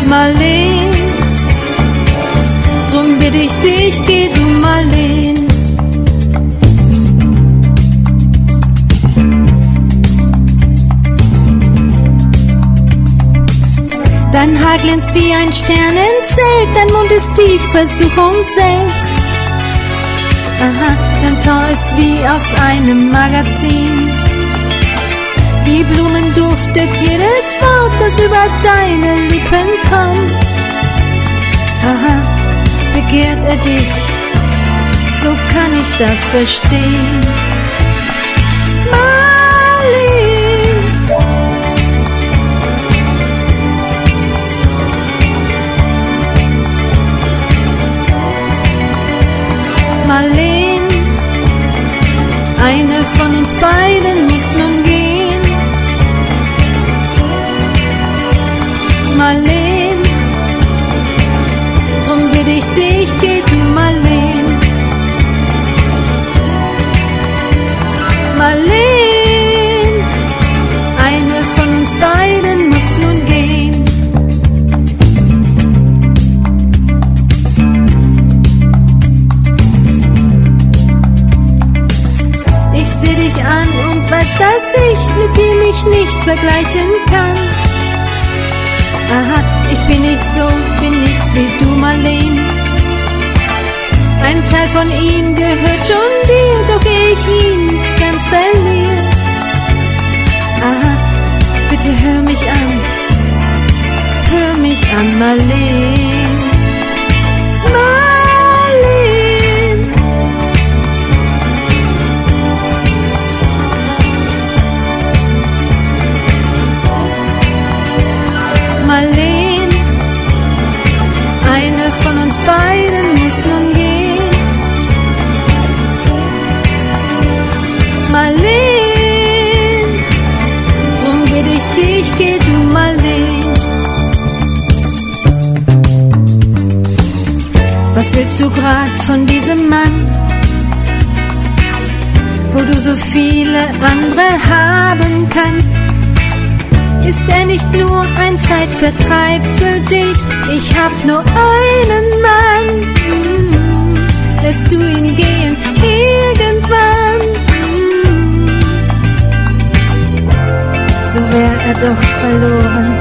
Marleen, drum bitte ich dich, geh du Marleen. Dein Haar glänzt wie ein Sternenzelt, dein Mund ist die Versuchung selbst. Aha, dein Tor ist wie aus einem Magazin. Wie Blumen duftet jedes Wort, das über deine Lippen kommt. Aha, begehrt er dich, so kann ich das verstehen. Marleen, Marleen, eine von uns beiden muss nun gehen. Marleen, drum bitte ich dich, geh du Marleen. Marleen, eine von uns beiden muss nun gehen. Ich seh dich an und weiß, dass ich mit dir mich nicht vergleichen kann. Aha, ich bin nicht so, bin nicht wie du, Marleen. Ein Teil von ihm gehört schon dir, doch ich ihn ganz verliert. Aha, bitte hör mich an, Marleen. Marleen, Marleen, eine von uns beiden muss nun gehen. Marleen, drum bitte ich dich, geh du Marleen. Was willst du grad von diesem Mann, wo du so viele andere haben kannst? Ist er nicht nur ein Zeitvertreib für dich? Ich hab nur einen Mann. Lässt du ihn gehen irgendwann? So wär er doch verloren.